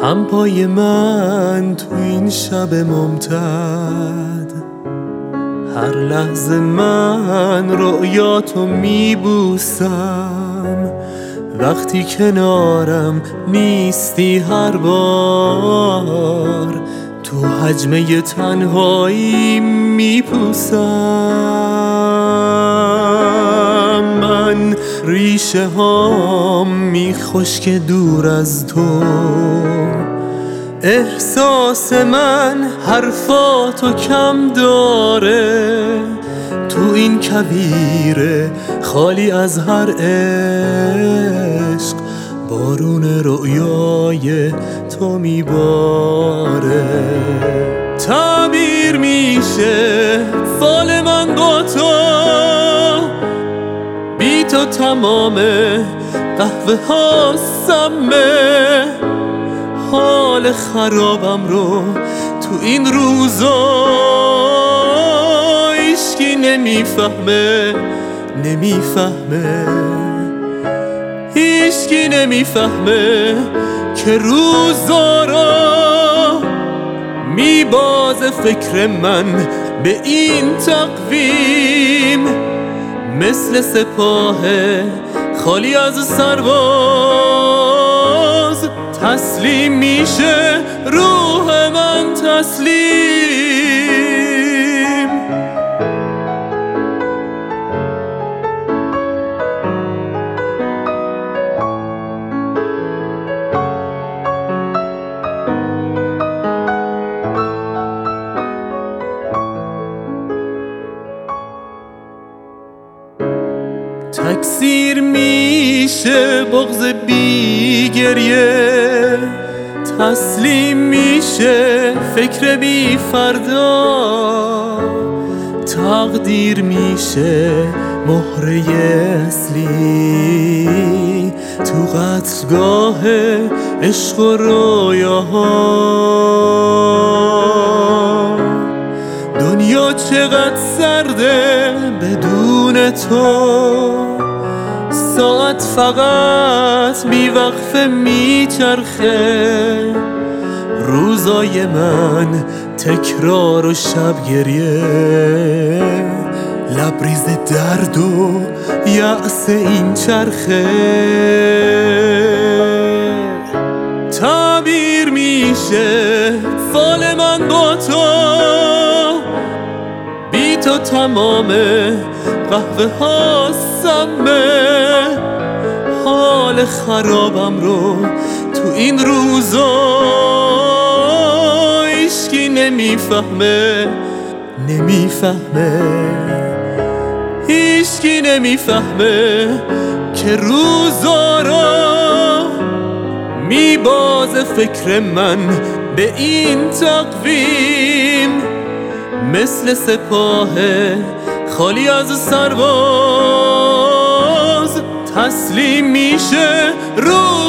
هم پای من تو این شب ممتد، هر لحظه من رؤیاتو میبوسم. وقتی کنارم نیستی هر بار تو حجمه تنهایی میپوسم. من ریشه هام میخشک دور از تو، احساس من حرفاتو کم داره. تو این کویره خالی از هر عشق، بارون رؤیای تو میباره. تعبیر میشه فال من با تو، بی تو تمامه قهوه ها سمه. حال خرابم رو تو این روزا هیچکی نمیفهمه، هیچکی نمیفهمه که روزا را میبازه فکر من به این تقویم. مثل سپاه خالی از سرباز تسلیم میشه روح من، تسلیم. تکثیر میشه بغض بی گریه، تسلیم میشه فکر بی فردا. تقدیر میشه مهره اصلی تو قتلگاه عشق و رویاها. دنیا چقدر سرده بدون تو، ساعت فقط بی وقفه میچرخه. روزای من تکرار و شب گریه، لبریز درد و یأس این چرخه. تعبیر میشه فال من با تو، بی تو تمامه قهوه ها سمه. حال خرابم رو تو این روزا هیچکی نمیفهمه، هیچکی نمیفهمه که روزا را میبازه فکر من به این تقویم. مثل سپاه خالی از سرباز تسلیم میشه روح